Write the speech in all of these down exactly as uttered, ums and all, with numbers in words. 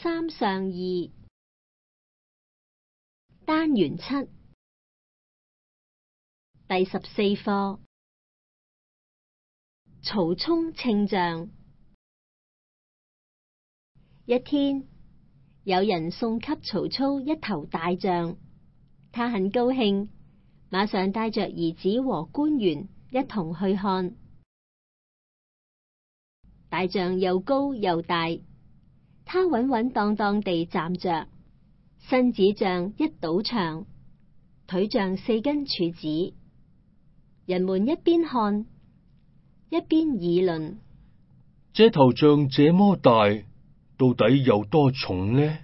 三上二單元七第十四課曹沖稱象。一天，有人送給曹操一頭大象，他很高興，馬上帶着兒子和官員一同去看。大象又高又大，他穩穩當當地站着，身子像一堵牆，腿像四根柱子。人們一邊看，一邊議論： 這頭象這麼大，到底有多重呢？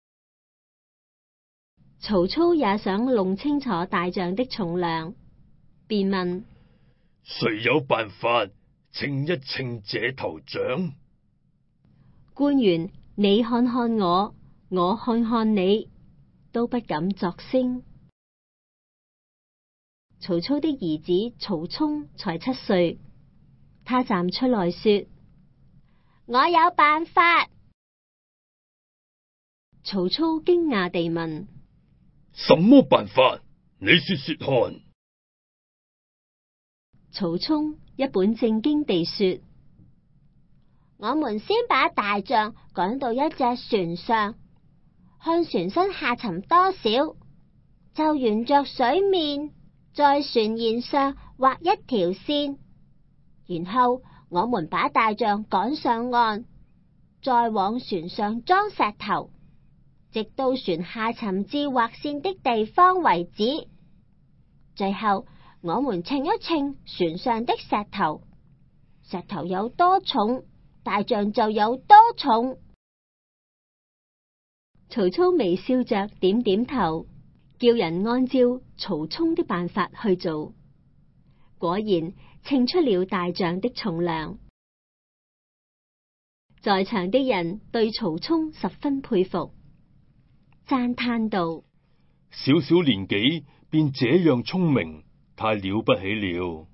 曹操也想弄清楚大象的重量，便問： 誰有辦法稱一稱這頭象？ 官員你看看我，我看看你，都不敢作聲。曹操的兒子曹沖才七歲，他站出來說：我有辦法。曹操驚訝地問： 什麼辦法？你說說看。 曹沖一本正經地說：我們先把大象趕到一隻船上，看船身下沉多少，就沿着水面在船沿上畫一條線，然後我們把大象趕上岸，再往船上裝石頭，直到船下沉至畫線的地方為止。最後我們稱一稱船上的石頭，石頭有多重，大象就有多重。曹操微笑着點點頭，叫人按照曹沖的辦法去做，果然稱出了大象的重量。在場的人對曹沖十分佩服，讚嘆道： 小小年紀便這樣聰明，太了不起了。